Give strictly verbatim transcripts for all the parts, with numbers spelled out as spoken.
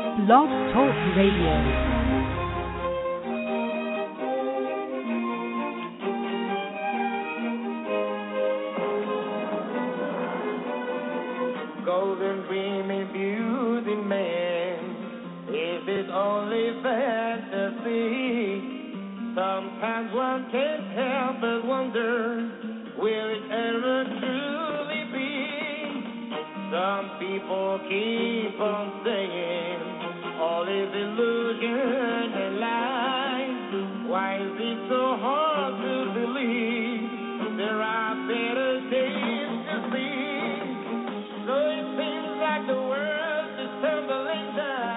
Blog Talk Radio. Golden dreamy beauty man, is it only fantasy? Sometimes one can't help but wonder, will it ever truly be? Some people keep on saying, all is illusion and lie. Why is it so hard to believe? There are better days to see. So it seems like the world is tumbling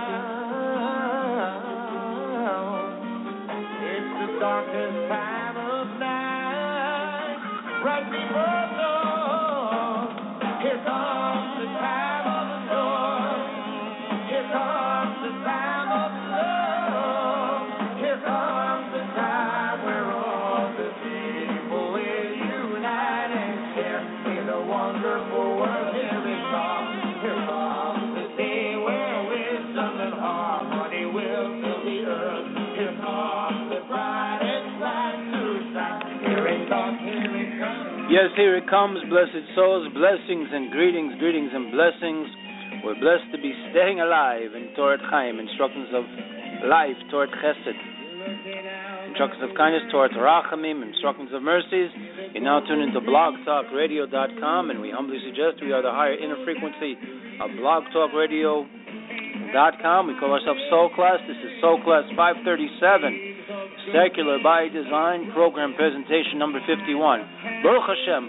down. It's the darkest time of night. Right before dawn, here comes the time of the storm. Here comes the time of the love. Here comes the time where all the people will unite and share in a wonderful world. Here it comes. Here comes the day where wisdom and harmony will fill the earth. Here comes the brightest light to shine. Here it comes. Here it comes. Yes, here it comes, blessed souls, blessings and greetings, greetings and blessings. We're blessed to be staying alive in Torah Chaim, instructions of life, Torah Chesed, instructions of kindness, Torah Rachamim, instructions of mercies. You're now tuned into blog talk radio dot com, and we humbly suggest we are the higher inner frequency of blog talk radio dot com. We call ourselves Soul Class. This is Soul Class five thirty-seven, Secular by Design, program presentation number fifty-one. Baruch Hashem,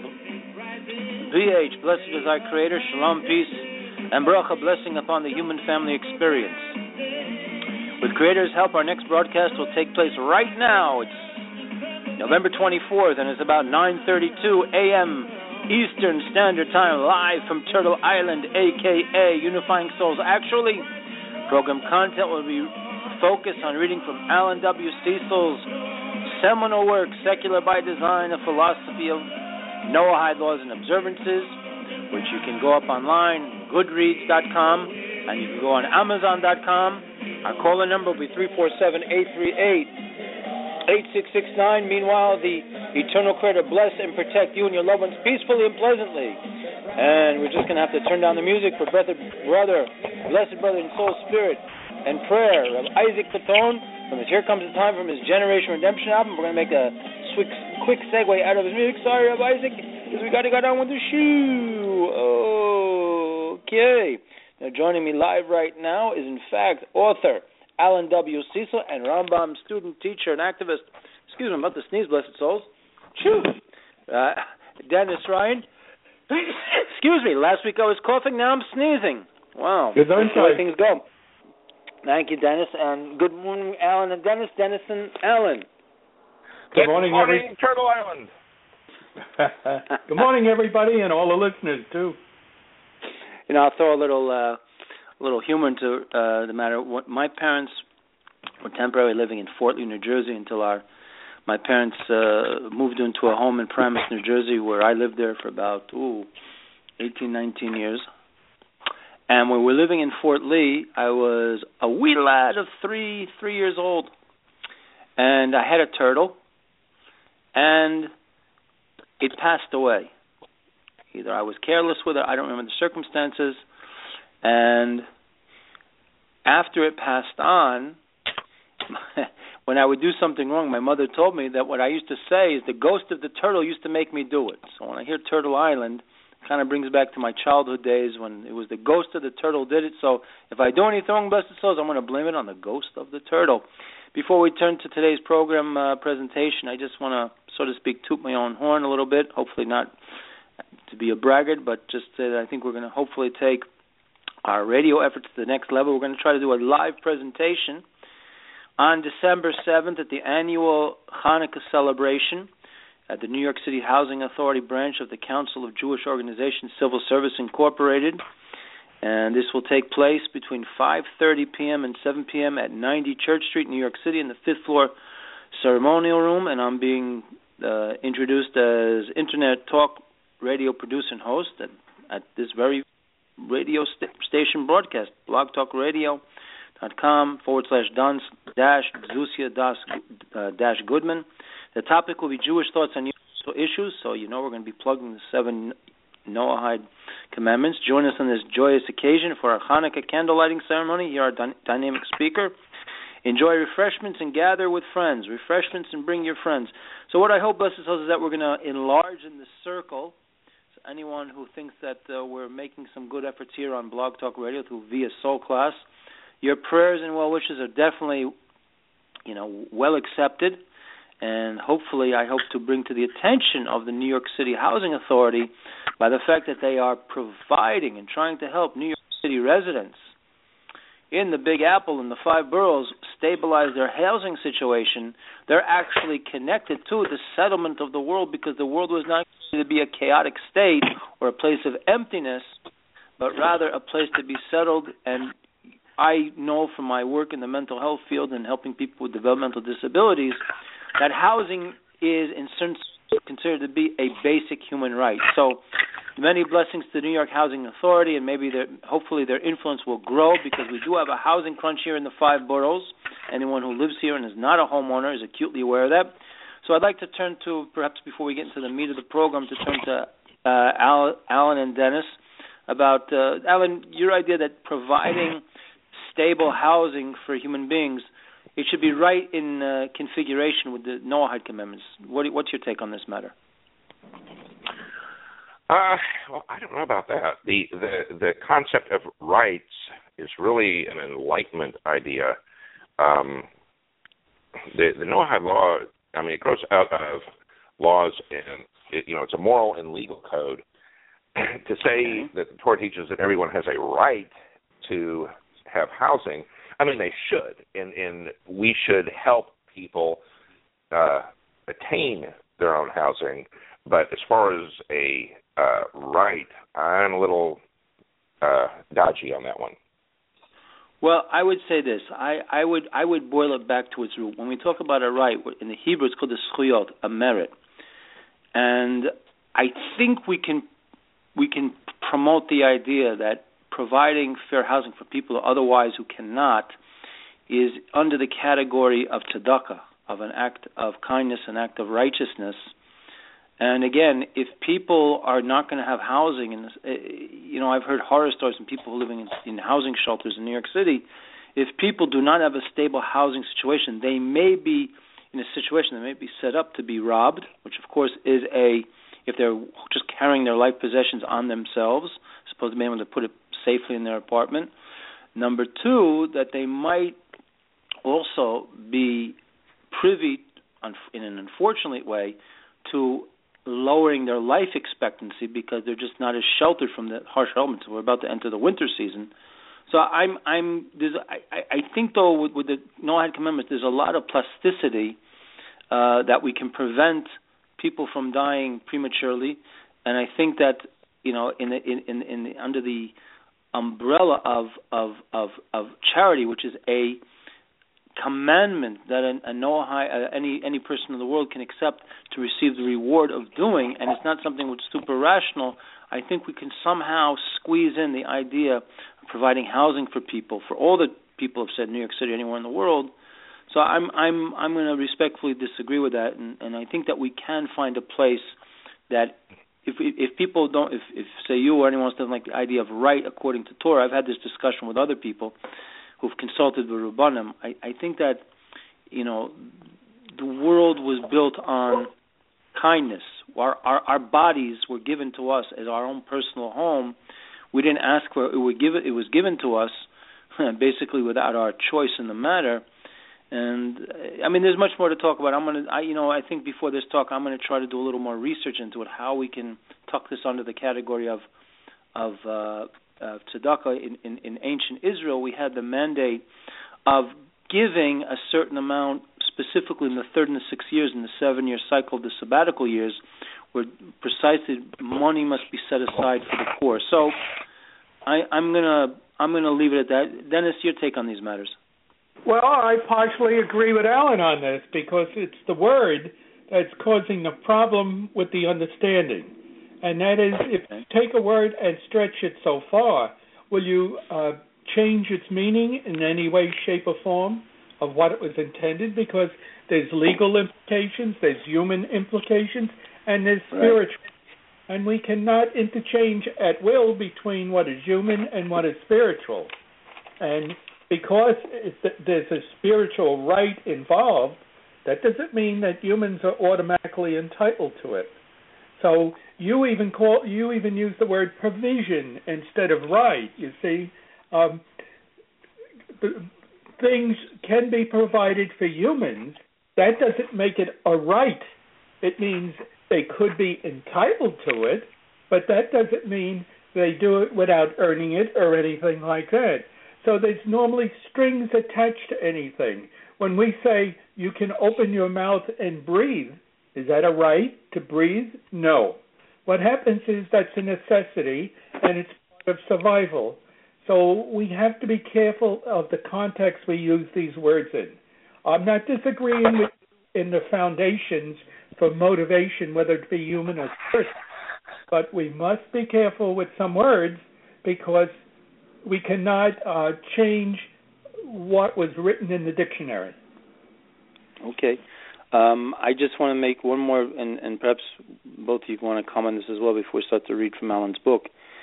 B H, blessed is our Creator, Shalom, peace, and Baruch, blessing upon the human family experience. With Creator's help, our next broadcast will take place right now. It's November twenty-fourth, and it's about nine thirty-two a.m. Eastern Standard Time, live from Turtle Island, a k a. Unifying Souls. Actually, program content will be focused on reading from Alan W. Cecil's seminal work, Secular by Design, a philosophy of Noahide laws and observances, which you can go up online, goodreads dot com, and you can go on amazon dot com. Our caller number will be three four seven, eight three eight, eight six six nine. Meanwhile, the Eternal Creator bless and protect you and your loved ones peacefully and pleasantly. And we're just going to have to turn down the music for brother, brother, blessed brother and soul spirit, and prayer of Isaac Patton from his Here Comes the Time from his Generation Redemption album. We're going to make a quick, quick segue out of his music. Sorry, of Isaac, because we got to go down with the shoe. Okay. Now, joining me live right now is, in fact, author Alan W. Cecil and Rambam student, teacher, and activist. Excuse me, I'm about to sneeze, blessed souls. Chew. Uh, Dennis Ryan. Excuse me, last week I was coughing, now I'm sneezing. Wow. Good That's the way things go. Thank you, Dennis, and good morning, Alan and Dennis. Dennis and Alan. Good, good morning, morning every... Turtle Island. Good morning, everybody, and all the listeners, too. You know, I'll throw a little uh, little humor into uh, the matter. What, my parents were temporarily living in Fort Lee, New Jersey, until our my parents uh, moved into a home in Paramus, New Jersey, where I lived there for about ooh, eighteen, nineteen years. And when we were living in Fort Lee, I was a wee lad of three, three years old, and I had a turtle, and it passed away. Either I was careless with it, I don't remember the circumstances, and after it passed on, when I would do something wrong, my mother told me that what I used to say is the ghost of the turtle used to make me do it. So when I hear Turtle Island, it kind of brings back to my childhood days when it was the ghost of the turtle did it. So if I do anything wrong, blessed souls, I'm going to blame it on the ghost of the turtle. Before we turn to today's program uh, presentation, I just want to, so to speak, toot my own horn a little bit, hopefully not to be a braggart, but just say that I think we're going to hopefully take our radio efforts to the next level. We're going to try to do a live presentation on December seventh at the annual Hanukkah celebration at the New York City Housing Authority branch of the Council of Jewish Organizations Civil Service Incorporated. And this will take place between five thirty p.m. and seven p.m. at ninety Church Street, New York City, in the fifth floor ceremonial room. And I'm being uh, introduced as Internet Talk radio producer and host at, at this very radio st- station broadcast, blog talk radio dot com forward slash Don dash Zusia dash, uh, dash Goodman. The topic will be Jewish thoughts on issues, so you know we're going to be plugging the seven Noahide commandments. Join us on this joyous occasion for our Hanukkah candle lighting ceremony. Here, our dy- dynamic speaker. Enjoy refreshments and gather with friends. Refreshments and bring your friends. So what I hope, blessed souls, is that we're going to enlarge in the circle. So anyone who thinks that uh, we're making some good efforts here on Blog Talk Radio through via Soul Class, your prayers and well wishes are definitely, you know, well accepted. And hopefully I hope to bring to the attention of the New York City Housing Authority by the fact that they are providing and trying to help New York City residents in the Big Apple and the five boroughs stabilize their housing situation. They're actually connected to the settlement of the world, because the world was not going to be a chaotic state or a place of emptiness, but rather a place to be settled. And I know from my work in the mental health field and helping people with developmental disabilities that housing is in certain considered to be a basic human right. So many blessings to the New York Housing Authority, and maybe their, hopefully their influence will grow, because we do have a housing crunch here in the five boroughs. Anyone who lives here and is not a homeowner is acutely aware of that. So I'd like to turn to, perhaps before we get into the meat of the program, to turn to uh, Al, Alan and Dennis about, uh, Alan, your idea that providing stable housing for human beings, it should be right in uh, configuration with the Noahide commandments. What, what's your take on this matter? Uh, well, I don't know about that. The, the the concept of rights is really an Enlightenment idea. Um, the the Noahide law, I mean, it grows out of laws, and it, you know, it's a moral and legal code. To say that the Torah teaches that everyone has a right to have housing, I mean, they should, and, and we should help people uh, attain their own housing. But as far as a uh, right, I'm a little uh, dodgy on that one. Well, I would say this. I, I would I would boil it back to its root. When we talk about a right, in the Hebrew it's called a zchuyot, a merit. And I think we can we can promote the idea that providing fair housing for people otherwise who cannot is under the category of tzedakah, of an act of kindness, an act of righteousness. And again, if people are not going to have housing, in this, you know, I've heard horror stories from people living in, in housing shelters in New York City. If people do not have a stable housing situation, they may be in a situation that may be set up to be robbed, which of course is a, if they're just carrying their life possessions on themselves, supposed to be able to put it safely in their apartment. Number two, that they might also be privy, in an unfortunate way, to lowering their life expectancy because they're just not as sheltered from the harsh elements. We're about to enter the winter season. So I'm, I'm, there's, I, I think though with, with the Noahide commandments, there's a lot of plasticity uh, that we can prevent people from dying prematurely, and I think that, you know, in the, in in, in the, under the umbrella of, of of of charity, which is a commandment that a, a Noahide, uh, any any person in the world can accept to receive the reward of doing, and it's not something which is super rational. I think we can somehow squeeze in the idea of providing housing for people, for all the people have said, New York City, anywhere in the world. So I'm I'm I'm going to respectfully disagree with that, and, and I think that we can find a place that if if people don't, if, if say you or anyone else doesn't like the idea of right according to Torah, I've had this discussion with other people who've consulted with Rabbanim. I, I think that, you know, the world was built on kindness. Our, our our bodies were given to us as our own personal home. We didn't ask for it. It was given, it was given to us basically without our choice in the matter. And I mean, there's much more to talk about. I'm gonna, I, you know, I think before this talk, I'm going to try to do a little more research into it, how we can tuck this under the category of of uh, uh, tzedakah. In, in, in ancient Israel, we had the mandate of giving a certain amount, specifically in the third and the sixth years, in the seven-year cycle, the sabbatical years, where precisely money must be set aside for the poor. So I, I'm gonna I'm gonna leave it at that. Dennis, your take on these matters? Well, I partially agree with Alan on this because it's the word that's causing the problem with the understanding. And that is, if you take a word and stretch it so far, will you uh, change its meaning in any way, shape, or form of what it was intended, because there's legal implications, there's human implications, and there's spiritual. Right. And we cannot interchange at will between what is human and what is spiritual. And because there's a spiritual right involved, that doesn't mean that humans are automatically entitled to it. So you even call you even use the word provision instead of right. You see, um, things can be provided for humans. That doesn't make it a right. It means they could be entitled to it, but that doesn't mean they do it without earning it or anything like that. So there's normally strings attached to anything. When we say you can open your mouth and breathe, is that a right to breathe? No. What happens is that's a necessity, and it's part of survival. So we have to be careful of the context we use these words in. I'm not disagreeing with in the foundations for motivation, whether it be human or spiritual, but we must be careful with some words because we cannot uh, change what was written in the dictionary. Okay. Um, I just want to make one more, and, and perhaps both of you want to comment on this as well before we start to read from Alan's book.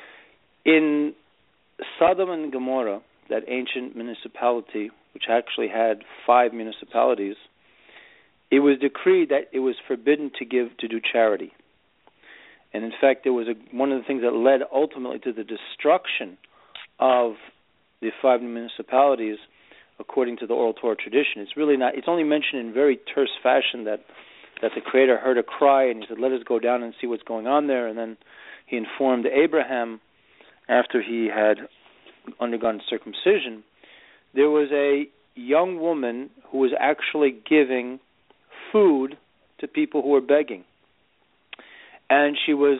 In Sodom and Gomorrah, that ancient municipality, which actually had five municipalities, it was decreed that it was forbidden to give, to do charity. And in fact, there was a, one of the things that led ultimately to the destruction of the five municipalities, according to the oral Torah tradition. It's really not, it's only mentioned in very terse fashion that, that the Creator heard a cry and he said, let us go down and see what's going on there. And then he informed Abraham, after he had undergone circumcision, there was a young woman who was actually giving food to people who were begging. And she was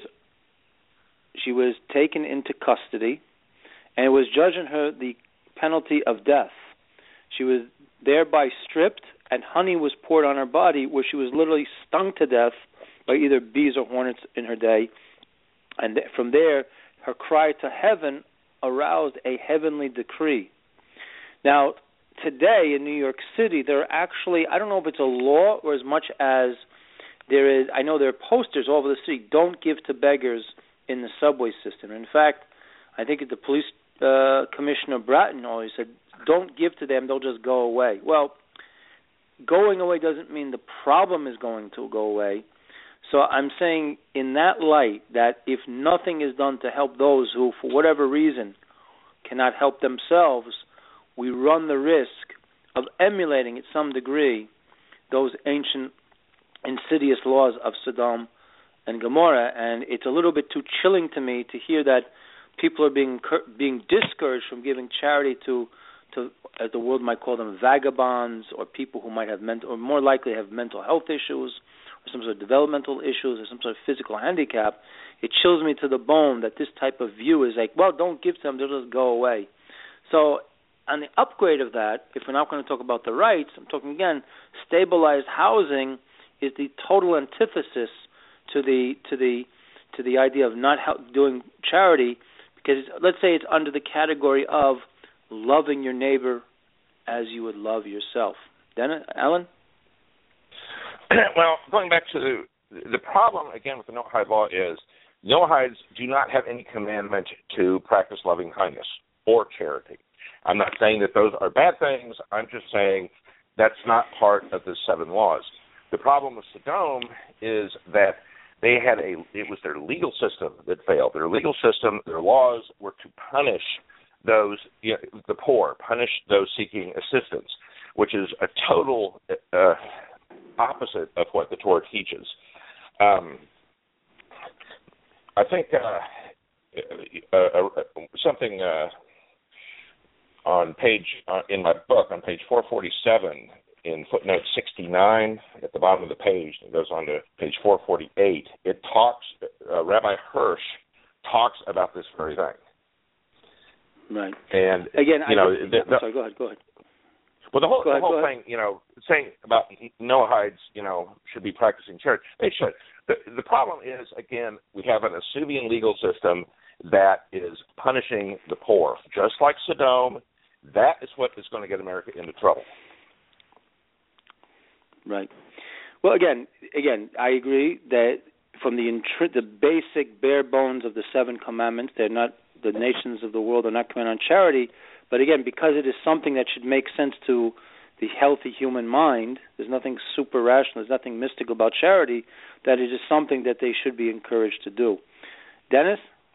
she was taken into custody, and it was judging her the penalty of death. She was thereby stripped, and honey was poured on her body, where she was literally stung to death by either bees or hornets in her day. And from there, her cry to heaven aroused a heavenly decree. Now, today in New York City, there are actually, I don't know if it's a law or as much as there is, I know there are posters all over the city, don't give to beggars in the subway system. In fact, I think the police uh, commissioner Bratton always said, don't give to them, they'll just go away. Well, going away doesn't mean the problem is going to go away. So I'm saying in that light that if nothing is done to help those who, for whatever reason, cannot help themselves, we run the risk of emulating, at some degree, those ancient insidious laws of Sodom and Gomorrah. And it's a little bit too chilling to me to hear that people are being being discouraged from giving charity to, to, as the world might call them, vagabonds, or people who might have mental, or more likely have mental health issues, or some sort of developmental issues, or some sort of physical handicap. It chills me to the bone that this type of view is like, well, don't give to them, they'll just go away. So on the upgrade of that, if we're not going to talk about the rights, I'm talking again, stabilized housing is the total antithesis to the to the to the idea of not help, doing charity, because it's, let's say it's under the category of loving your neighbor as you would love yourself. Dennis, Alan? Well, going back to the, the problem, again, with the Noahide law is Noahides do not have any commandment to practice loving kindness or charity. I'm not saying that those are bad things. I'm just saying that's not part of the seven laws. The problem with Sodom is that they had a, it was their legal system that failed. Their legal system, their laws were to punish those, you know, the poor, punish those seeking assistance, which is a total uh, opposite of what the Torah teaches. Um, I think uh, uh, uh, something uh, on page, uh, in my book, on page four forty-seven, in footnote sixty-nine, at the bottom of the page, it goes on to page four forty-eight, it talks, uh, Rabbi Hirsch talks about this very thing. Right. And, again, you I know, just, the, the, sorry, go ahead, go ahead. Well, the whole, ahead, the whole thing, you know, saying about Noahides, you know, should be practicing charity, they should. The, the problem is, again, we have an Asubian legal system that is punishing the poor, just like Sodom. That is what is going to get America into trouble. Right. Well, again, again, I agree that from the intri- the basic bare bones of the seven commandments, they're not the nations of the world are not commanded on charity. But again, because it is something that should make sense to the healthy human mind, there's nothing super rational, there's nothing mystical about charity, that it is something that they should be encouraged to do. Dennis?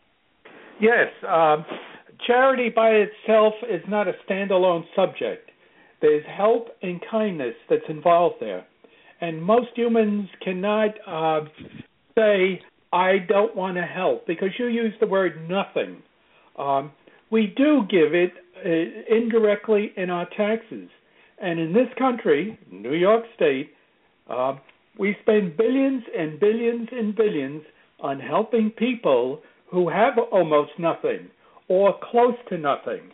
Yes. Um, charity by itself is not a standalone subject. There's help and kindness that's involved there. And most humans cannot uh, say, I don't want to help, because you use the word nothing. Um, we do give it uh, indirectly in our taxes. And in this country, New York State, uh, we spend billions and billions and billions on helping people who have almost nothing or close to nothing.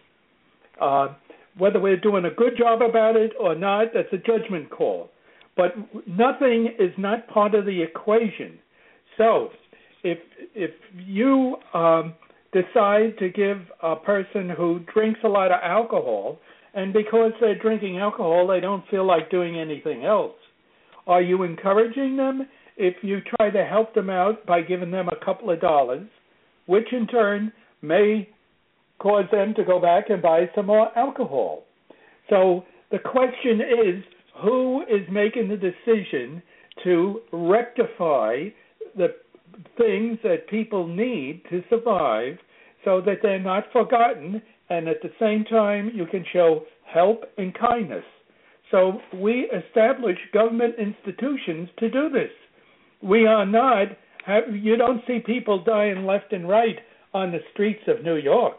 Uh, whether we're doing a good job about it or not, that's a judgment call. But nothing is not part of the equation. So if if you um, decide to give a person who drinks a lot of alcohol, and because they're drinking alcohol, they don't feel like doing anything else, are you encouraging them if you try to help them out by giving them a couple of dollars, which in turn may cause them to go back and buy some more alcohol? So the question is, who is making the decision to rectify the things that people need to survive so that they're not forgotten, and at the same time you can show help and kindness? So we establish government institutions to do this. We are not, you don't see people dying left and right on the streets of New York.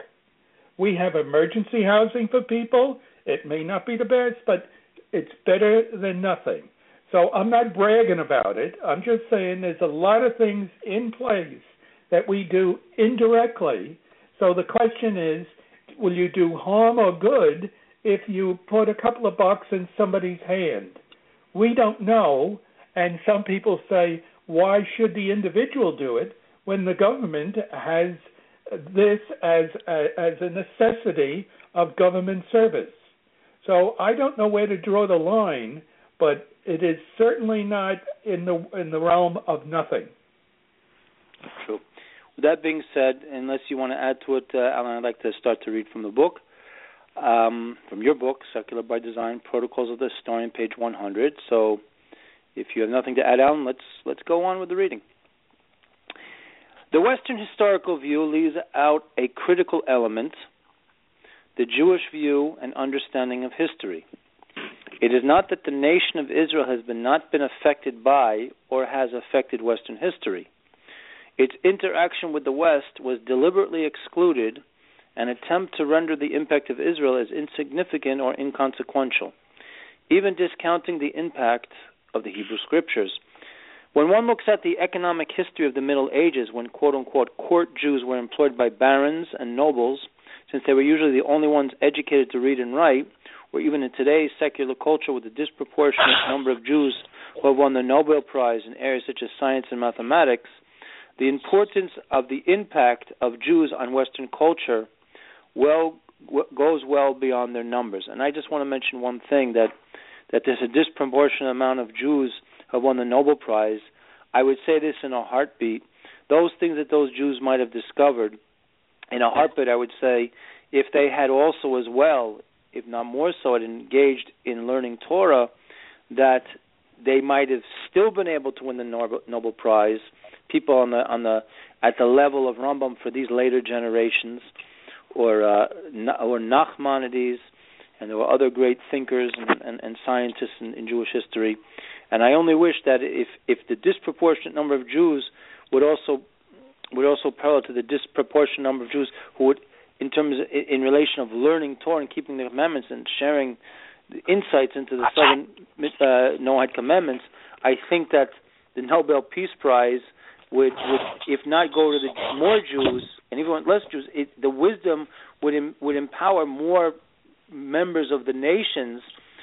We have emergency housing for people. It may not be the best, but it's better than nothing. So I'm not bragging about it. I'm just saying there's a lot of things in place that we do indirectly. So the question is, will you do harm or good if you put a couple of bucks in somebody's hand? We don't know, and some people say, why should the individual do it when the government has this as a, as a necessity of government service? So I don't know where to draw the line, but it is certainly not in the in the realm of nothing. True. With that being said, unless you want to add to it, uh, Alan, I'd like to start to read from the book, um, from your book, Secular by Design, Protocols of the Historian, page one hundred. So if you have nothing to add, Alan, let's let's go on with the reading. The Western historical view leaves out a critical element, the Jewish view and understanding of history. It is not that the nation of Israel has been not been affected by or has affected Western history. Its interaction with the West was deliberately excluded, an attempt to render the impact of Israel as insignificant or inconsequential, even discounting the impact of the Hebrew Scriptures. When one looks at the economic history of the Middle Ages, when quote-unquote court Jews were employed by barons and nobles, since they were usually the only ones educated to read and write, or even in today's secular culture with a disproportionate number of Jews who have won the Nobel Prize in areas such as science and mathematics, the importance of the impact of Jews on Western culture well w- goes well beyond their numbers. And I just want to mention one thing, that, that there's a disproportionate amount of Jews who have won the Nobel Prize. I would say this in a heartbeat. Those things that those Jews might have discovered, in a heartbeat, I would say, if they had also as well, if not more so, had engaged in learning Torah, that they might have still been able to win the Nobel, Nobel Prize. People on the on the at the level of Rambam for these later generations, or uh, or Nachmanides, and there were other great thinkers and, and, and scientists in, in Jewish history. And I only wish that if if the disproportionate number of Jews would also would also parallel to the disproportionate number of Jews who would, in terms of, in relation of learning Torah and keeping the commandments and sharing the insights into the seven uh, Noahide commandments, I think that the Nobel Peace Prize would, would if not go to the more Jews and even less Jews, it, the wisdom would em, would empower more members of the nations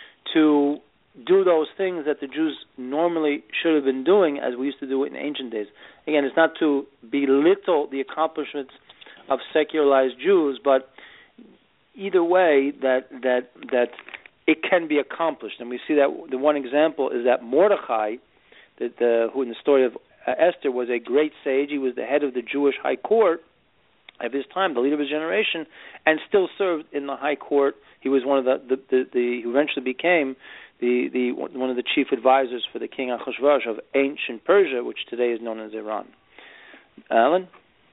to do those things that the Jews normally should have been doing, as we used to do it in ancient days. Again, it's not to belittle the accomplishments of secularized Jews, but either way, that that that it can be accomplished. And we see that the one example is that Mordechai, that the, who in the story of uh, Esther was a great sage. He was the head of the Jewish high court of his time, the leader of his generation, and still served in the high court. He was one of the the, the, the who eventually became the, the one of the chief advisors for the king Achashverosh of ancient Persia, which today is known as Iran. Alan?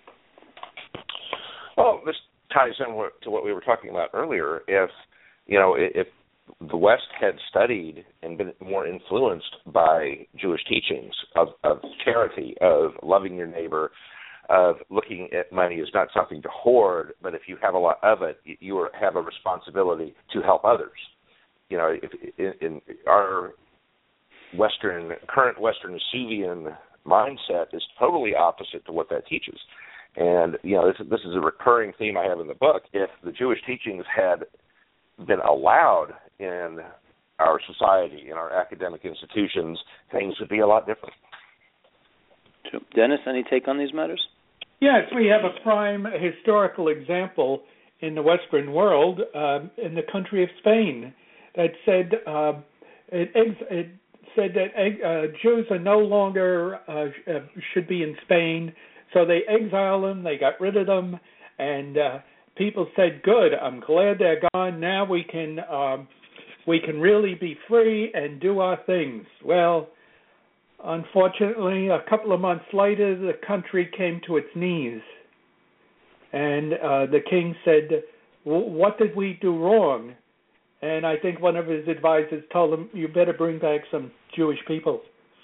Well, this ties in to what we were talking about earlier. If you know, if the West had studied and been more influenced by Jewish teachings of, of charity, of loving your neighbor, of looking at money as not something to hoard, but if you have a lot of it, you have a responsibility to help others. You know, if, in, in our Western, current Western Vesuvian mindset is totally opposite to what that teaches. And, you know, this, this is a recurring theme I have in the book. If the Jewish teachings had been allowed in our society, in our academic institutions, things would be a lot different. Dennis, any take on these matters? Yes, we have a prime historical example in the Western world, um, in the country of Spain, that said uh, it, it said that uh, Jews are no longer uh, should be in Spain, so they exiled them, they got rid of them, and uh, people said, "Good, I'm glad they're gone. Now we can um, we can really be free and do our things." Well, unfortunately, a couple of months later, the country came to its knees, and uh, the king said, "What did we do wrong?" And I think one of his advisors told him, "You better bring back some Jewish people."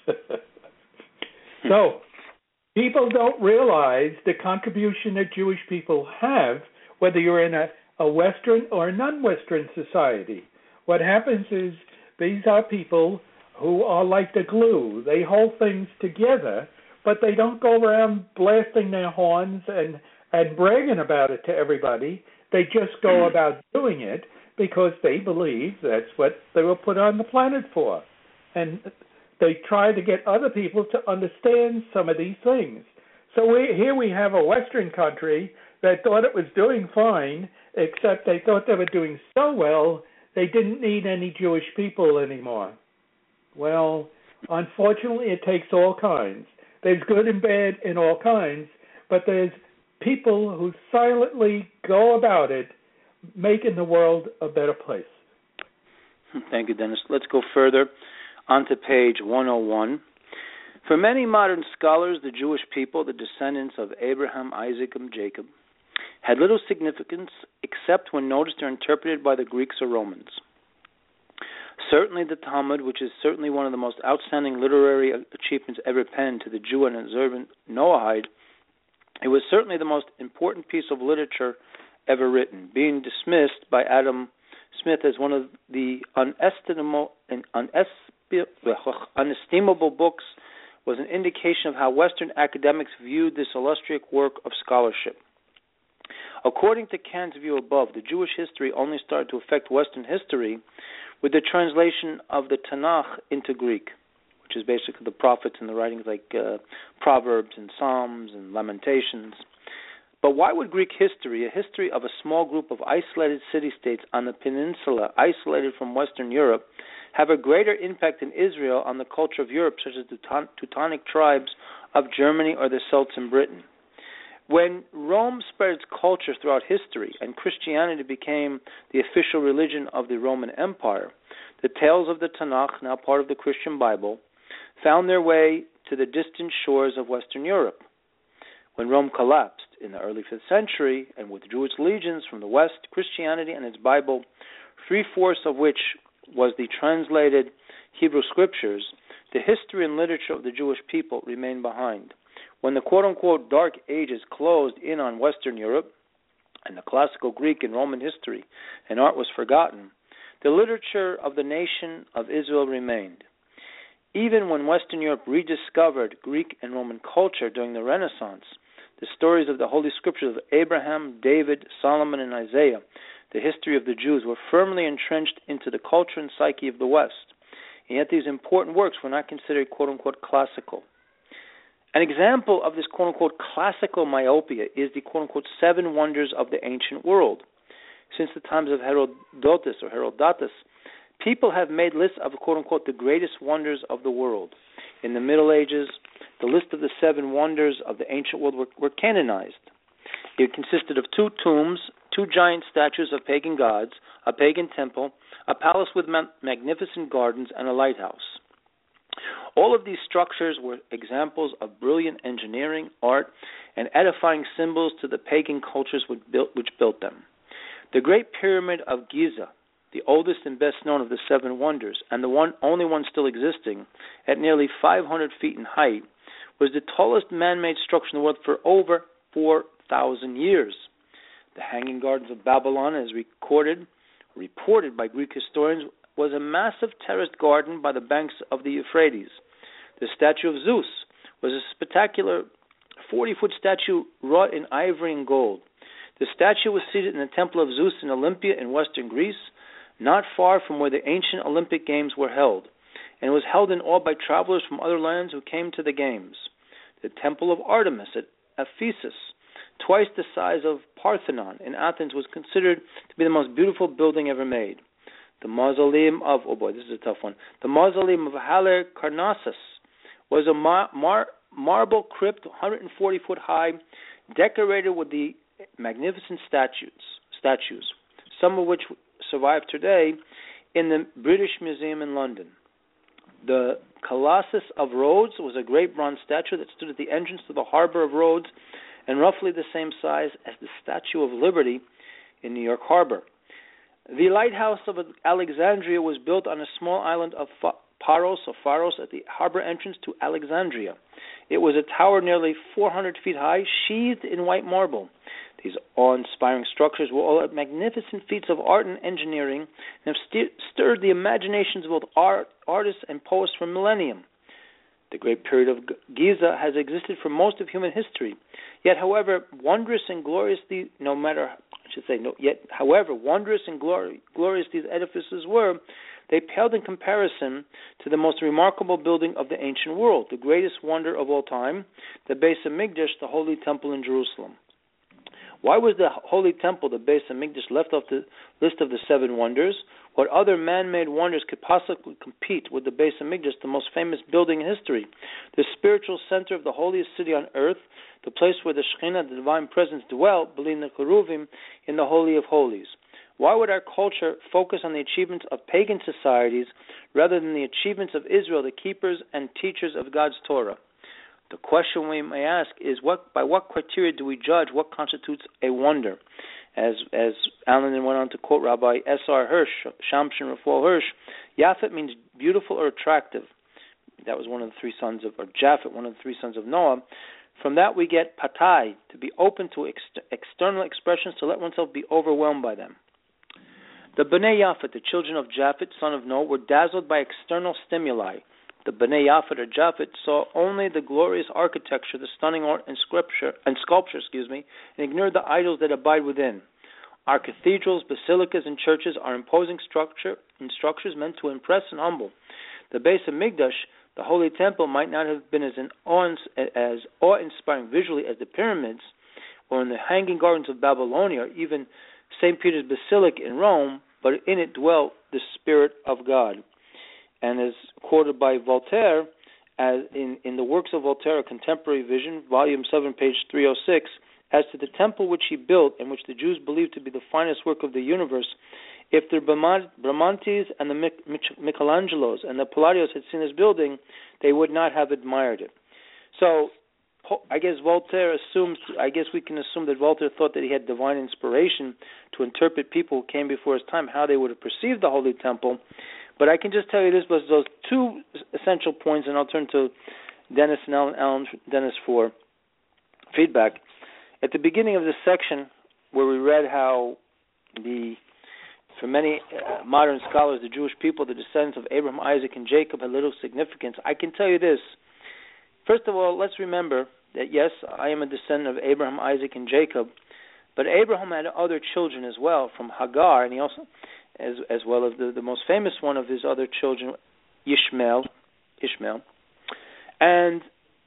So, people don't realize the contribution that Jewish people have, whether you're in a, a Western or a non-Western society. What happens is these are people who are like the glue. They hold things together, but they don't go around blasting their horns and, and bragging about it to everybody. They just go about doing it because they believe that's what they were put on the planet for. And they try to get other people to understand some of these things. So we, here we have a Western country that thought it was doing fine, except they thought they were doing so well, they didn't need any Jewish people anymore. Well, unfortunately, it takes all kinds. There's good and bad in all kinds, but there's people who silently go about it, making the world a better place. Thank you, Dennis. Let's go further on to page one oh one. For many modern scholars, the Jewish people, the descendants of Abraham, Isaac, and Jacob, had little significance except when noticed or interpreted by the Greeks or Romans. Certainly the Talmud, which is certainly one of the most outstanding literary achievements ever penned to the Jew and observant Noahide, it was certainly the most important piece of literature ever written, being dismissed by Adam Smith as one of the unestimable and unestimable books, was an indication of how Western academics viewed this illustrious work of scholarship. According to Kant's view above, the Jewish history only started to affect Western history with the translation of the Tanakh into Greek, which is basically the prophets and the writings like uh, Proverbs and Psalms and Lamentations. But why would Greek history, a history of a small group of isolated city-states on the peninsula, isolated from Western Europe, have a greater impact in Israel on the culture of Europe, such as the Teutonic tribes of Germany or the Celts in Britain? When Rome spread its culture throughout history and Christianity became the official religion of the Roman Empire, the tales of the Tanakh, now part of the Christian Bible, found their way to the distant shores of Western Europe. When Rome collapsed in the early fifth century and withdrew its legions from the West, Christianity and its Bible, three-fourths of which was the translated Hebrew Scriptures, the history and literature of the Jewish people remained behind. When the quote-unquote Dark Ages closed in on Western Europe and the classical Greek and Roman history and art was forgotten, the literature of the nation of Israel remained. Even when Western Europe rediscovered Greek and Roman culture during the Renaissance, the stories of the Holy Scriptures of Abraham, David, Solomon, and Isaiah, the history of the Jews, were firmly entrenched into the culture and psyche of the West. And yet these important works were not considered quote-unquote classical. An example of this quote-unquote classical myopia is the quote-unquote seven wonders of the ancient world. Since the times of Herodotus or Herodotus, people have made lists of quote-unquote the greatest wonders of the world. In the Middle Ages, the list of the seven wonders of the ancient world were, were canonized. It consisted of two tombs, two giant statues of pagan gods, a pagan temple, a palace with ma- magnificent gardens, and a lighthouse. All of these structures were examples of brilliant engineering, art, and edifying symbols to the pagan cultures which built, which built them. The Great Pyramid of Giza, the oldest and best known of the seven wonders, and the one only one still existing, at nearly five hundred feet in height, was the tallest man-made structure in the world for over four thousand years. The Hanging Gardens of Babylon, as recorded, reported by Greek historians, was a massive terraced garden by the banks of the Euphrates. The statue of Zeus was a spectacular forty-foot statue wrought in ivory and gold. The statue was seated in the Temple of Zeus in Olympia in western Greece, not far from where the ancient Olympic Games were held, and was held in awe by travelers from other lands who came to the Games. The Temple of Artemis at Ephesus, twice the size of Parthenon in Athens, was considered to be the most beautiful building ever made. The mausoleum of, oh boy, this is a tough one, the mausoleum of Halicarnassus was a mar- mar- marble crypt, one hundred forty foot high, decorated with the magnificent statues, statues, some of which survive today in the British Museum in London. The Colossus of Rhodes was a great bronze statue that stood at the entrance to the harbor of Rhodes, and roughly the same size as the Statue of Liberty in New York Harbor. The lighthouse of Alexandria was built on a small island of Paros or Pharos at the harbor entrance to Alexandria. It was a tower nearly four hundred feet high, sheathed in white marble. These awe-inspiring structures were all magnificent feats of art and engineering and have st- stirred the imaginations of both art, artists and poets for millennia. The Great Period of Giza has existed for most of human history. Yet, however, wondrous and glorious these, no matter, I should say, no, yet, however, wondrous and glory, glorious these edifices were, they paled in comparison to the most remarkable building of the ancient world, the greatest wonder of all time, the Beis Hamikdash, the Holy Temple in Jerusalem. Why was the Holy Temple, the Beis Hamikdash, left off the list of the seven wonders? What other man-made wonders could possibly compete with the Beis Hamikdash, the most famous building in history, the spiritual center of the holiest city on earth, the place where the Shekhinah, the divine presence, dwelt, believing the Cheruvim, in the Holy of Holies? Why would our culture focus on the achievements of pagan societies rather than the achievements of Israel, the keepers and teachers of God's Torah? The question we may ask is, what by what criteria do we judge what constitutes a wonder? As as Alan went on to quote Rabbi S R Hirsch, Shamshin Raphael Hirsch, Yaphet means beautiful or attractive. That was one of the three sons of, or Japhet, one of the three sons of Noah. From that we get patai, to be open to ex- external expressions, to let oneself be overwhelmed by them. The Bnei Yaphet, the children of Japhet, son of Noah, were dazzled by external stimuli. The Bnei Yaphet or Japhet saw only the glorious architecture, the stunning art and sculpture, and sculpture, excuse me, and ignored the idols that abide within. Our cathedrals, basilicas, and churches are imposing structure and structures meant to impress and humble. The Beis Hamikdash, the Holy Temple, might not have been as, an awe, as awe-inspiring visually as the pyramids, or in the Hanging Gardens of Babylonia, or even Saint Peter's Basilica in Rome, but in it dwelt the Spirit of God. And as quoted by Voltaire, as in, in the works of Voltaire, A Contemporary Vision, Volume seven, page three oh six, as to the temple which he built and which the Jews believed to be the finest work of the universe, if the Bramantes and the Michelangelos and the Palladios had seen this building, they would not have admired it. So I guess Voltaire assumes, I guess we can assume that Voltaire thought that he had divine inspiration to interpret people who came before his time, how they would have perceived the Holy Temple. But I can just tell you this was those two essential points, and I'll turn to Dennis and Alan, Alan Dennis for feedback. At the beginning of this section, where we read how the, for many uh, modern scholars, the Jewish people, the descendants of Abraham, Isaac, and Jacob, had little significance, I can tell you this. First of all, let's remember that, yes, I am a descendant of Abraham, Isaac, and Jacob, but Abraham had other children as well from Hagar, and he also, as as well as the, the most famous one of his other children, Ishmael, Ishmael. And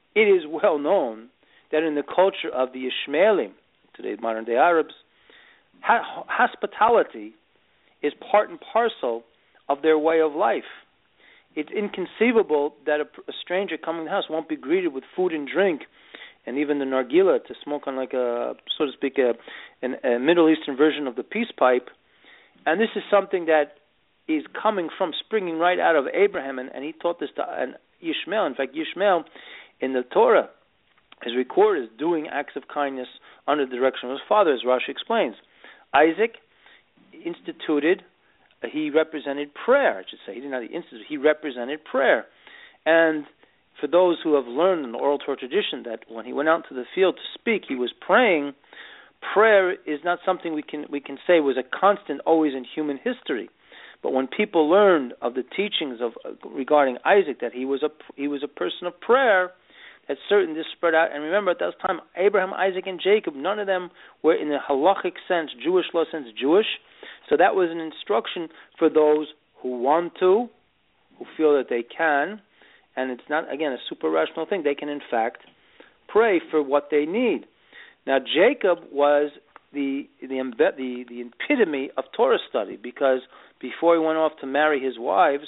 it is well known that in the culture of the Ishmaelim, today modern-day Arabs, ha- hospitality is part and parcel of their way of life. It's inconceivable that a, a stranger coming to the house won't be greeted with food and drink, and even the nargila, to smoke on like a, so to speak, a, an, a Middle Eastern version of the peace pipe. And this is something that is coming from, springing right out of Abraham, and, and he taught this to and Ishmael. In fact, Ishmael in the Torah is recorded as doing acts of kindness under the direction of his father, as Rashi explains. Isaac instituted, uh, he represented prayer, I should say. He did not institute, he represented prayer. And for those who have learned in the oral Torah tradition that when he went out to the field to speak, he was praying, prayer is not something we can we can say was a constant always in human history. But when people learned of the teachings of uh, regarding Isaac, that he was a he was a person of prayer, that certain this spread out. And remember, at that time, Abraham, Isaac, and Jacob, none of them were in the halachic sense, Jewish law sense, Jewish. So that was an instruction for those who want to, who feel that they can, and it's not, again, a super rational thing. They can, in fact, pray for what they need. Now, Jacob was the the the, the epitome of Torah study, because before he went off to marry his wives,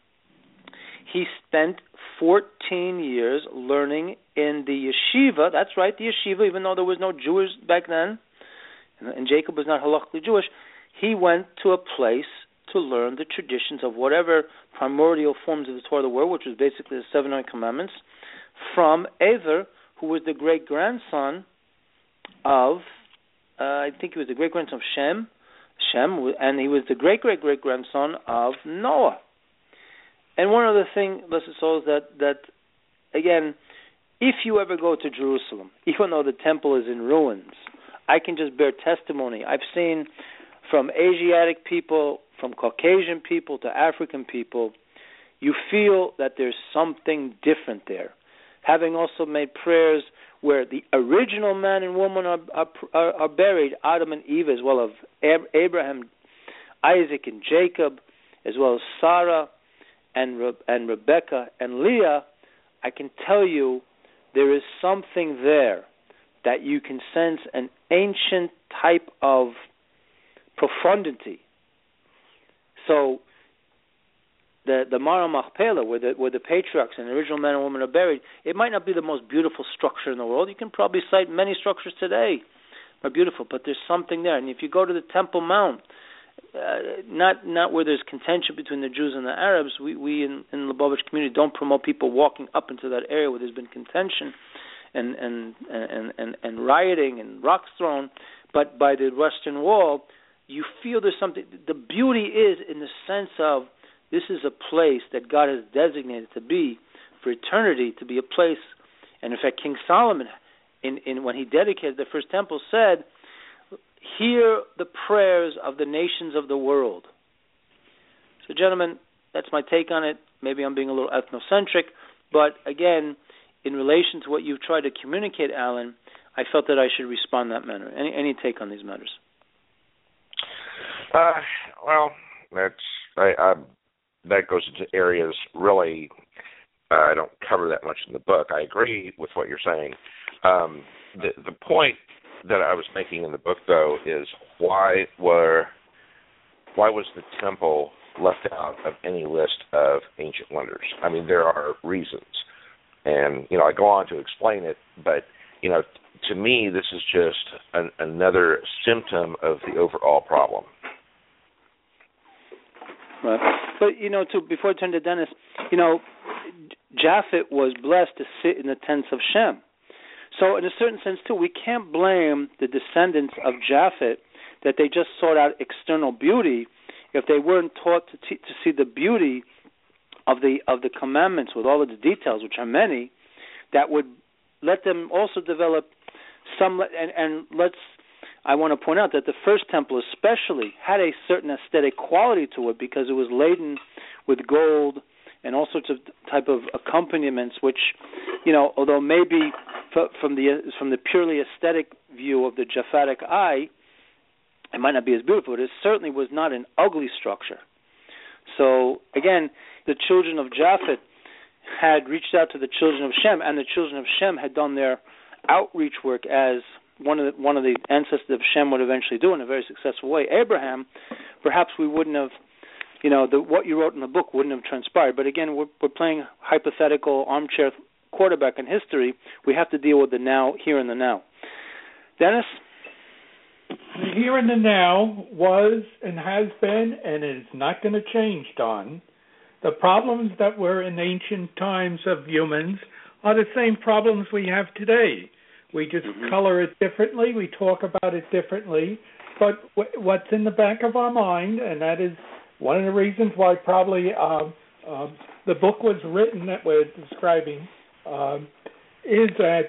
he spent fourteen years learning in the yeshiva. That's right, the yeshiva, even though there was no Jews back then, and Jacob was not halachically Jewish, he went to a place to learn the traditions of whatever primordial forms of the Torah there were, which was basically the seven nine commandments, from Ever, who was the great-grandson of, uh, I think he was the great-grandson of Shem, Shem, and he was the great-great-great-grandson of Noah. And one other thing, blessed souls, that, that, again, if you ever go to Jerusalem, even though the temple is in ruins, I can just bear testimony. I've seen from Asiatic people, from Caucasian people to African people, you feel that there's something different there. Having also made prayers where the original man and woman are, are, are buried, Adam and Eve, as well as Abraham, Isaac, and Jacob, as well as Sarah, and Re- and Rebecca and Leah, I can tell you there is something there that you can sense an ancient type of profundity. So the the Mara Machpelah, where the where the patriarchs and the original man and woman are buried, it might not be the most beautiful structure in the world. You can probably cite many structures today are beautiful, but there's something there. And if you go to the Temple Mount, Uh, not not where there's contention between the Jews and the Arabs. We we in, in the Lubavitch community don't promote people walking up into that area where there's been contention and and and and, and rioting and rocks thrown. But by the Western Wall, you feel there's something. The beauty is in the sense of this is a place that God has designated to be for eternity, to be a place. And in fact, King Solomon, in, in when he dedicated the first temple, said, "Hear the prayers of the nations of the world." So, gentlemen, that's my take on it. Maybe I'm being a little ethnocentric, but again, in relation to what you've tried to communicate, Alan, I felt that I should respond in that manner. Any any take on these matters? Uh, well, that's I, I, that goes into areas really uh, I don't cover that much in the book. I agree with what you're saying. Um, the the point that I was making in the book, though, is why were why was the temple left out of any list of ancient wonders? I mean, there are reasons, and you know, I go on to explain it. But you know, to me, this is just an, another symptom of the overall problem. Right. But you know, to before I turn to Dennis, you know, Japhet was blessed to sit in the tents of Shem. So in a certain sense, too, we can't blame the descendants of Japhet that they just sought out external beauty if they weren't taught to, te- to see the beauty of the of the commandments with all of the details, which are many, that would let them also develop some. And, and let's, I want to point out that the first temple especially had a certain aesthetic quality to it because it was laden with gold and all sorts of type of accompaniments, which, you know, although maybe from the from the purely aesthetic view of the Japhetic eye, it might not be as beautiful, but it certainly was not an ugly structure. So, again, the children of Japhet had reached out to the children of Shem, and the children of Shem had done their outreach work as one of the, one of the ancestors of Shem would eventually do in a very successful way. Abraham, perhaps we wouldn't have, you know, the, what you wrote in the book wouldn't have transpired. But again, we're, we're playing hypothetical armchair quarterback in history. We have to deal with the now, here and the now. Dennis? The here and the now was and has been and is not going to change, Don. The problems that were in ancient times of humans are the same problems we have today. We just mm-hmm. color it differently. We talk about it differently. But w- what's in the back of our mind, and that is one of the reasons why probably um, um, the book was written that we're describing, um, is that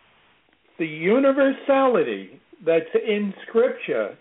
the universality that's in Scripture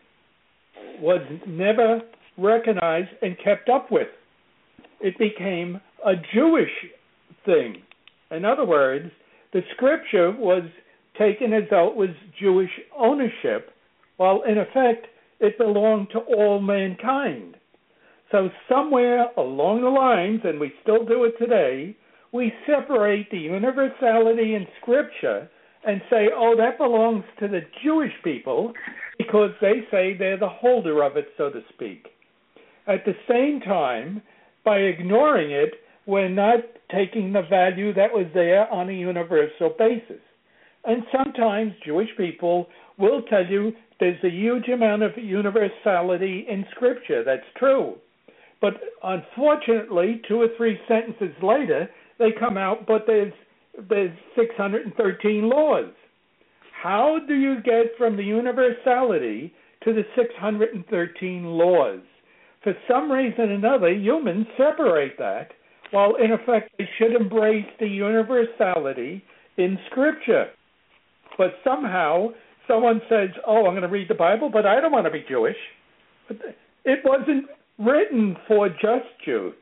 was never recognized and kept up with. It became a Jewish thing. In other words, the Scripture was taken as though it was Jewish ownership, while in effect it belonged to all mankind. So somewhere along the lines, and we still do it today, we separate the universality in Scripture and say, oh, that belongs to the Jewish people because they say they're the holder of it, so to speak. At the same time, by ignoring it, we're not taking the value that was there on a universal basis. And sometimes Jewish people will tell you there's a huge amount of universality in Scripture. That's true. But unfortunately, two or three sentences later, they come out, but there's there's six hundred thirteen laws. How do you get from the universality to the six hundred thirteen laws? For some reason or another, humans separate that, while in effect they should embrace the universality in Scripture. But somehow someone says, oh, I'm going to read the Bible, but I don't want to be Jewish. But it wasn't written for just Jews.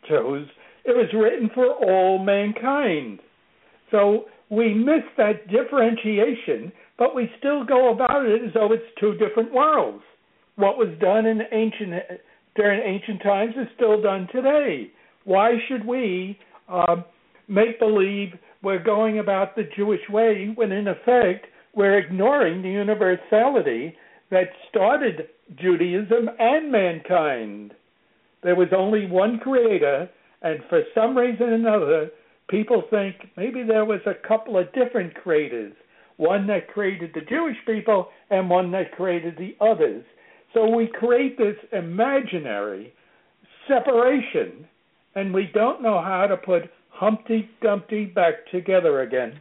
It was written for all mankind. So we miss that differentiation, but we still go about it as though it's two different worlds. What was done in ancient during ancient times is still done today. Why should we uh, make believe we're going about the Jewish way when in effect we're ignoring the universality that started Judaism and mankind? There was only one creator, and for some reason or another, people think maybe there was a couple of different creators, one that created the Jewish people and one that created the others. So we create this imaginary separation, and we don't know how to put Humpty Dumpty back together again.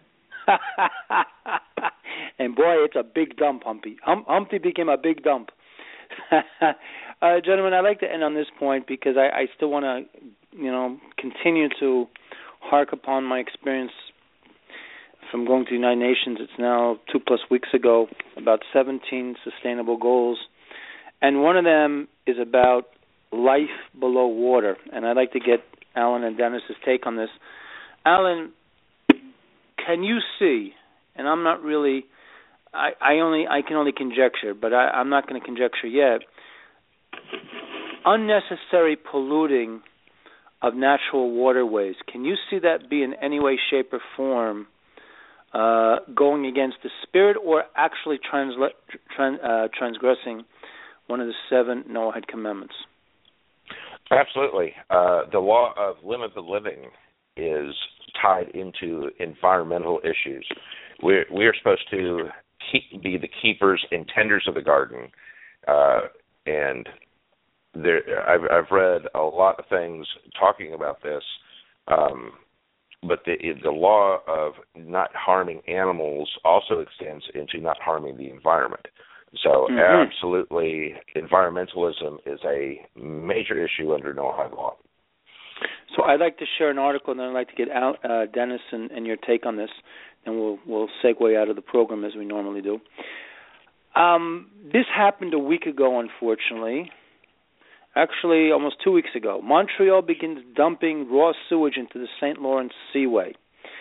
And boy, it's a big dump, Humpty. Hum- Humpty became a big dump. uh, gentlemen, I'd like to end on this point because I, I still want to, you know, continue to hark upon my experience from going to the United Nations. It's now two plus weeks ago, about seventeen sustainable goals. And one of them is about life below water. And I'd like to get Alan and Dennis's take on this. Alan, can you see, and I'm not really, I, I only, I can only conjecture, but I, I'm not going to conjecture yet, unnecessary polluting of natural waterways. Can you see that be in any way, shape, or form uh, going against the spirit or actually transla- trans, uh, transgressing one of the seven Noahide commandments? Absolutely. Uh, the law of limit the living is tied into environmental issues. We're, we're supposed to keep, be the keepers and tenders of the garden. Uh, and there, I've, I've read a lot of things talking about this, um, but the, the law of not harming animals also extends into not harming the environment. So mm-hmm. absolutely, environmentalism is a major issue under Noahide law. So I'd like to share an article, and then I'd like to get out, uh, Dennis and, and your take on this, and we'll we'll segue out of the program as we normally do. Um, this happened a week ago, unfortunately. Actually, almost two weeks ago. Montreal begins dumping raw sewage into the Saint Lawrence Seaway.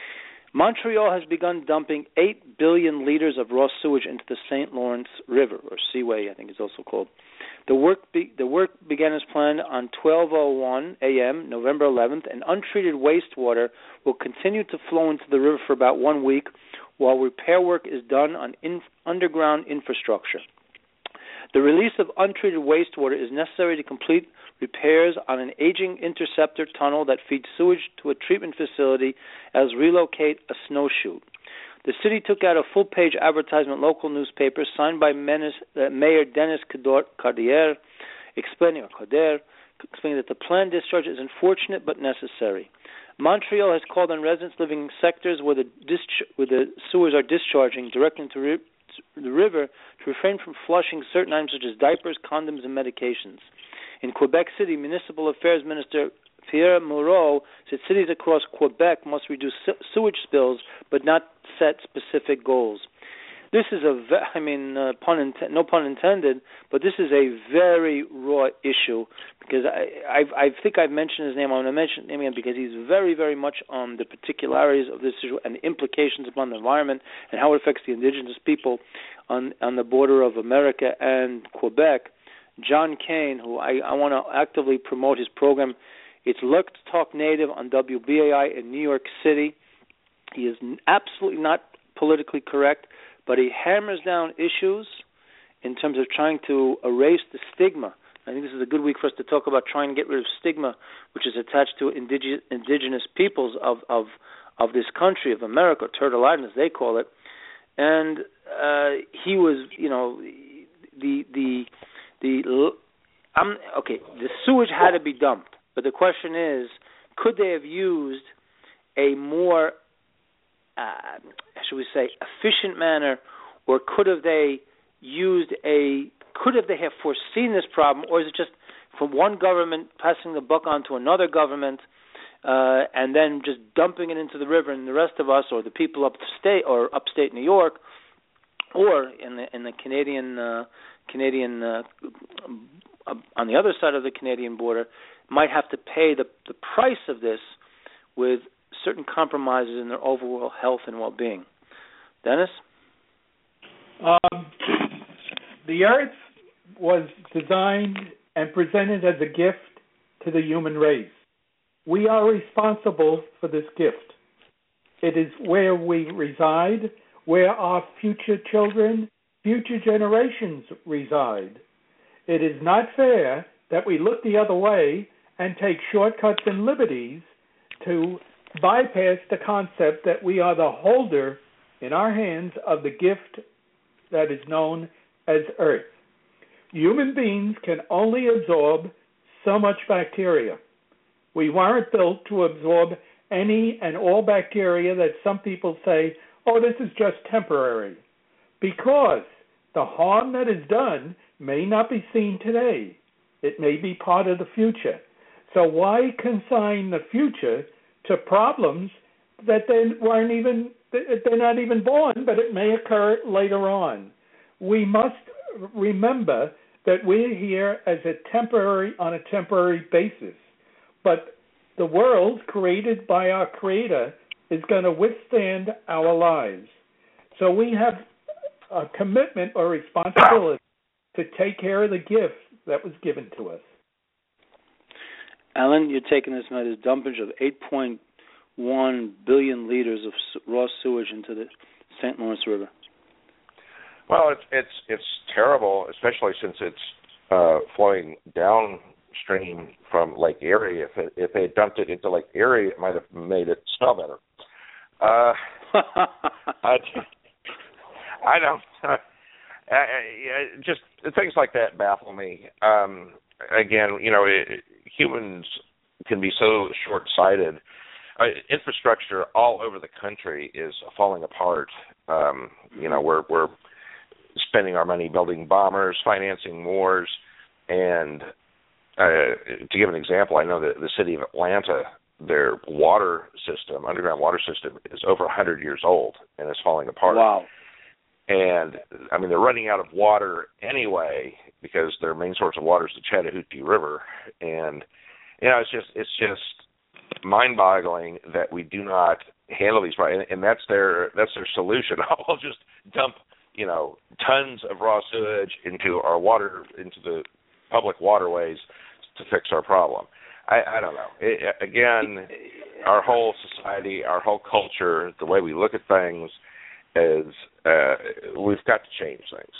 Montreal has begun dumping eight billion liters of raw sewage into the Saint Lawrence River, or Seaway, I think it's also called. The work be, the work began as planned on twelve oh one a.m., November eleventh, and untreated wastewater will continue to flow into the river for about one week while repair work is done on in, underground infrastructure. The release of untreated wastewater is necessary to complete repairs on an aging interceptor tunnel that feeds sewage to a treatment facility as relocate a snowshoe. The city took out a full-page advertisement, local newspaper, signed by Menace, uh, Mayor Dennis Cardier, explaining, explaining that the planned discharge is unfortunate but necessary. Montreal has called on residents living in sectors where the, disch- where the sewers are discharging directly into ri- the river to refrain from flushing certain items such as diapers, condoms, and medications. In Quebec City, Municipal Affairs Minister Pierre Moreau said cities across Quebec must reduce sewage spills but not set specific goals. This is a, ve- I mean, uh, pun int- no pun intended, but this is a very raw issue because I, I, I think I've mentioned his name. I'm going to mention him again because he's very, very much on the particularities of this issue and the implications upon the environment and how it affects the indigenous people on on the border of America and Quebec. John Kane, who I, I want to actively promote his program. It's Let's Talk Native on W B A I in New York City. He is absolutely not politically correct, but he hammers down issues in terms of trying to erase the stigma. I think this is a good week for us to talk about trying to get rid of stigma, which is attached to indigenous, indigenous peoples of, of of this country, of America, Turtle Island, as they call it. And uh, he was, you know, the the the um, okay, the sewage had to be dumped, but the question is, could they have used a more Uh, should we say, efficient manner, or could have they used a, could have they have foreseen this problem, or is it just from one government passing the buck on to another government uh, and then just dumping it into the river, and the rest of us, or the people upstate or upstate New York, or in the in the Canadian uh, Canadian uh, on the other side of the Canadian border, might have to pay the the price of this with certain compromises in their overall health and well-being. Dennis? Um, the earth was designed and presented as a gift to the human race. We are responsible for this gift. It is where we reside, where our future children, future generations reside. It is not fair that we look the other way and take shortcuts and liberties to bypass the concept that we are the holder in our hands of the gift that is known as Earth. Human beings can only absorb so much bacteria. We weren't built to absorb any and all bacteria that some people say, oh, this is just temporary, because the harm that is done may not be seen today. It may be part of the future. So why consign the future to problems that they weren't even, they're not even born, but it may occur later on. We must remember that we're here as a temporary, on a temporary basis. But the world created by our Creator is going to withstand our lives. So we have a commitment or responsibility to take care of the gift that was given to us. Alan, you're taking this night as dumpage of eight point one billion liters of raw sewage into the Saint Lawrence River. Well, it's it's it's terrible, especially since it's uh, flowing downstream from Lake Erie. If it, if they had dumped it into Lake Erie, it might have made it smell better. Uh, I, I don't. Uh, I, I, just things like that baffle me. Um, again, you know, it, humans can be so short-sighted. Uh, infrastructure all over the country is falling apart. Um, you know, we're we're spending our money building bombers, financing wars, and uh, to give an example, I know that the city of Atlanta, their water system, underground water system, is over one hundred years old and is falling apart. Wow. And, I mean, they're running out of water anyway because their main source of water is the Chattahoochee River. And, you know, it's just it's just mind-boggling that we do not handle these problems, and that's their that's their solution. I'll just dump, you know, tons of raw sewage into our water, into the public waterways to fix our problem. I, I don't know. It, again, our whole society, our whole culture, the way we look at things is uh, we've got to change things.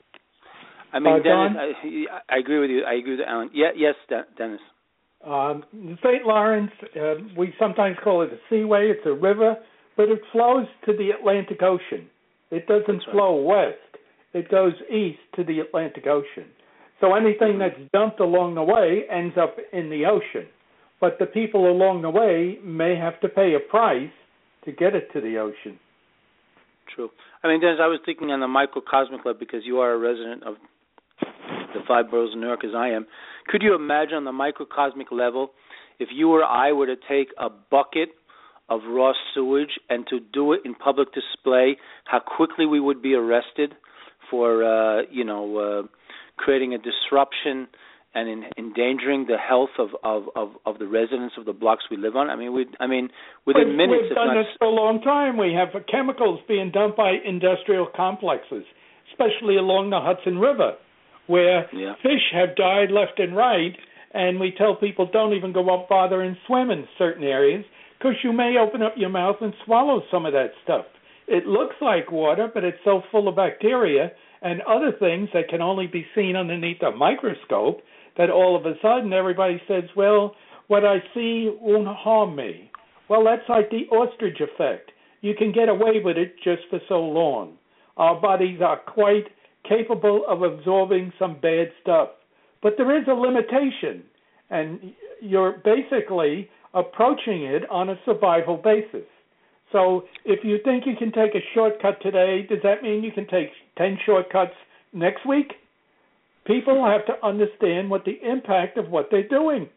I mean, uh, Dennis, I, I agree with you. I agree with Alan. Yeah, yes, Dennis. Um, the Saint Lawrence, uh, we sometimes call it a seaway. It's a river, but it flows to the Atlantic Ocean. It doesn't That's right. flow west. It goes east to the Atlantic Ocean. So anything that's dumped along the way ends up in the ocean. But the people along the way may have to pay a price to get it to the ocean. True. I mean, Dennis, I was thinking on the microcosmic level, because you are a resident of the five boroughs of New York as I am. Could you imagine on the microcosmic level if you or I were to take a bucket of raw sewage and to do it in public display, how quickly we would be arrested for, uh, you know, uh, creating a disruption and in, endangering the health of, of, of, of the residents of the blocks we live on? I mean, we I mean, within we've, minutes. We've if done not... this for a long time. We have chemicals being dumped by industrial complexes, especially along the Hudson River, where yeah. fish have died left and right, and we tell people don't even go up bother and swim in certain areas because you may open up your mouth and swallow some of that stuff. It looks like water, but it's so full of bacteria and other things that can only be seen underneath a microscope that all of a sudden everybody says, well, what I see won't harm me. Well, that's like the ostrich effect. You can get away with it just for so long. Our bodies are quite capable of absorbing some bad stuff. But there is a limitation, and you're basically approaching it on a survival basis. So if you think you can take a shortcut today, does that mean you can take ten shortcuts next week? People have to understand what the impact of what they're doing.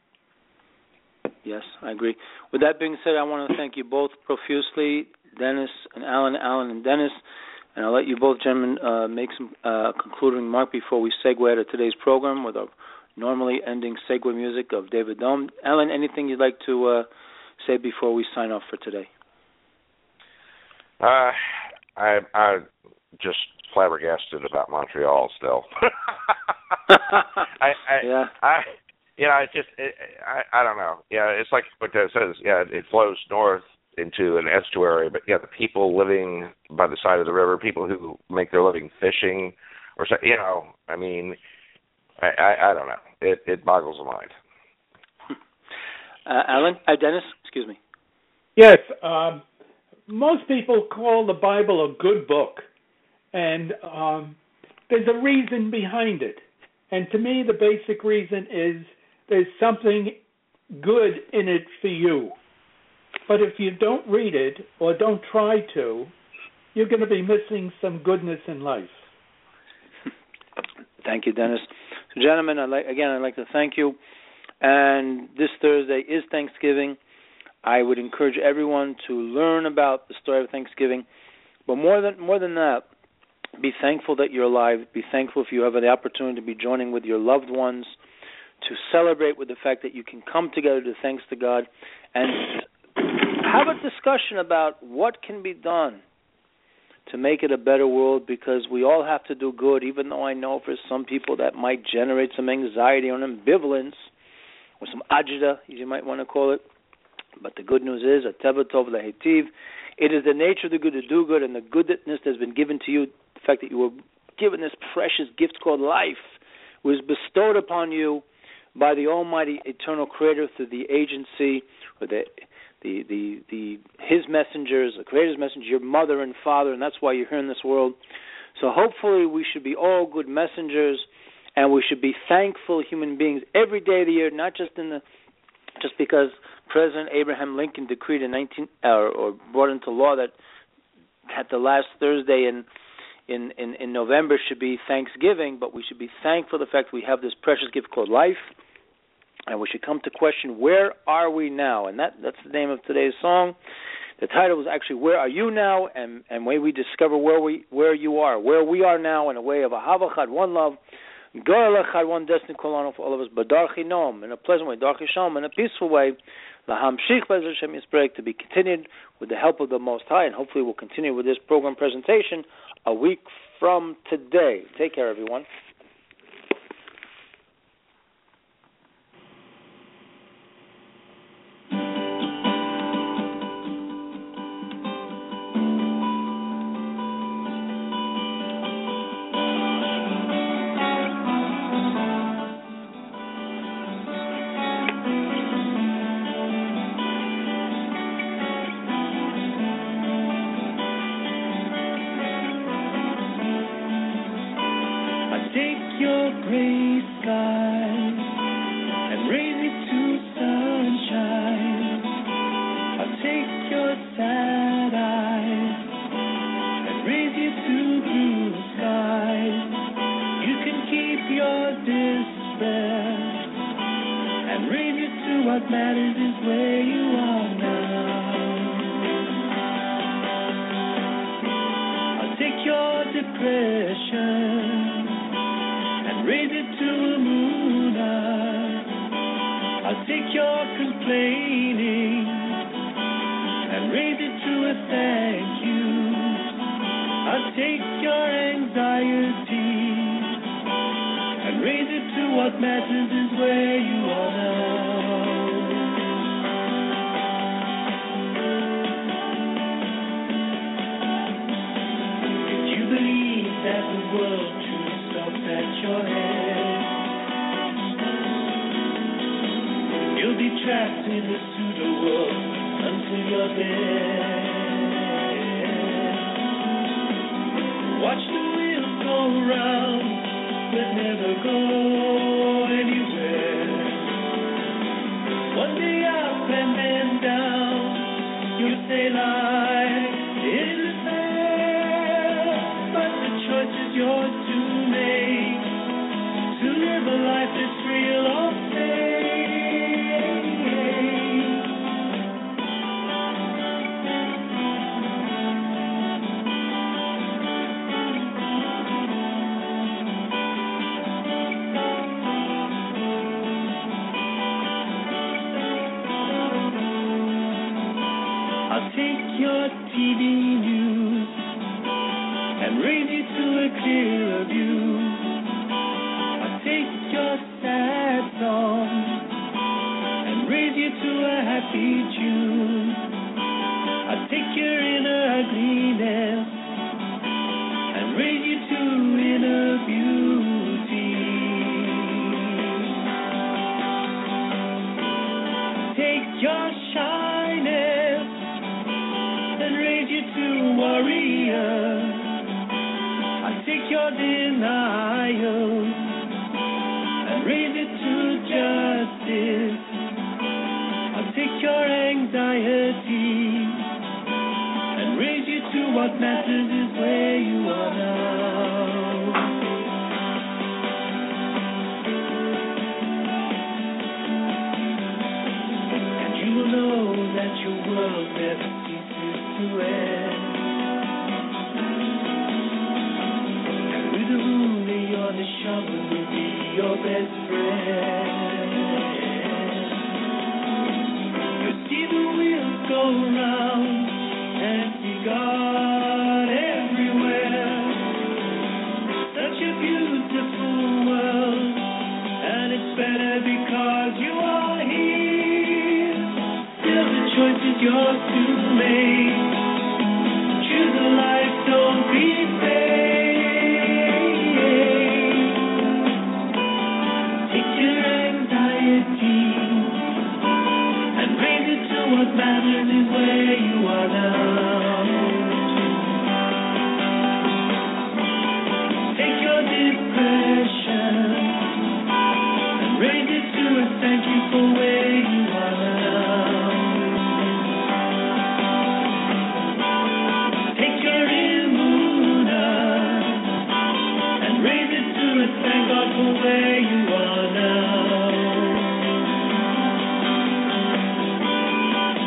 Yes, I agree. With that being said, I want to thank you both profusely, Dennis and Alan, Alan and Dennis, and I'll let you both gentlemen uh, make some uh, concluding remark before we segue to today's program with our normally ending segue music of David Dome. Alan, anything you'd like to uh, say before we sign off for today? Uh, I I just flabbergasted about Montreal still. I, I, yeah. I, you know, it just, it, I, I don't know. Yeah, it's like what it says. Yeah, it flows north into an estuary, but yeah, the people living by the side of the river, people who make their living fishing, or so, you know, I mean, I, I, I don't know. It, it boggles the mind. Uh, Alan, uh, Dennis, excuse me. Yes, um, most people call the Bible a good book, and um, there's a reason behind it. And to me, the basic reason is there's something good in it for you. But if you don't read it or don't try to, you're going to be missing some goodness in life. Thank you, Dennis. So, gentlemen, I'd like, again, I'd like to thank you. And this Thursday is Thanksgiving. I would encourage everyone to learn about the story of Thanksgiving. But more than more than that, be thankful that you're alive. Be thankful if you have the opportunity to be joining with your loved ones, to celebrate with the fact that you can come together to thanks to God and have a discussion about what can be done to make it a better world, because we all have to do good, even though I know for some people that might generate some anxiety or ambivalence or some agita, as you might want to call it. But the good news is, Ateva Tov Lehitiv, it is the nature of the good to do good, and the goodness that has been given to you, the fact that you were given this precious gift called life, was bestowed upon you by the Almighty Eternal Creator through the agency, or the the the, the His messengers, the Creator's messengers, your mother and father, and that's why you're here in this world. So hopefully we should be all good messengers, and we should be thankful human beings every day of the year, not just in the just because President Abraham Lincoln decreed in nineteen or, or brought into law that at the last Thursday in, in in in November should be Thanksgiving, but we should be thankful for the fact we have this precious gift called life, and we should come to question, where are we now? And that that's the name of today's song. The title was actually "Where Are You Now?" and and when we discover where we where you are, where we are now, in a way of a Havachad, one love, Goy Lechad, one destiny call on for all of us, but Darchi Noam, in a pleasant way, Darchi Shalom, in a peaceful way, Lahamshich Be'ez Hashem Yisbrek, to be continued with the help of the Most High, and hopefully we'll continue with this program presentation a week from today. Take care, everyone.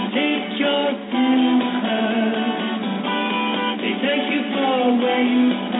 Thank you for where you